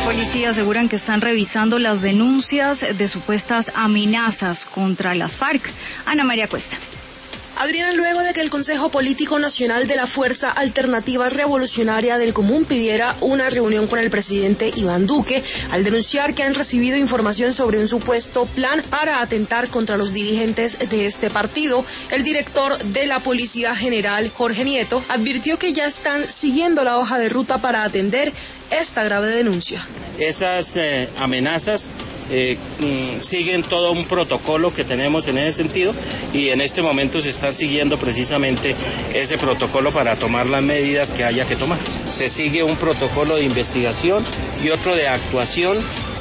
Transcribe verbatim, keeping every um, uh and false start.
Policía aseguran que están revisando las denuncias de supuestas amenazas contra las FARC. Ana María Cuesta. Adriana, luego de que el Consejo Político Nacional de la Fuerza Alternativa Revolucionaria del Común pidiera una reunión con el presidente Iván Duque, al denunciar que han recibido información sobre un supuesto plan para atentar contra los dirigentes de este partido, el director de la Policía General, Jorge Nieto, advirtió que ya están siguiendo la hoja de ruta para atender esta grave denuncia. Esas eh, amenazas eh, mm, siguen todo un protocolo que tenemos en ese sentido y en este momento se está siguiendo precisamente ese protocolo para tomar las medidas que haya que tomar. Se sigue un protocolo de investigación y otro de actuación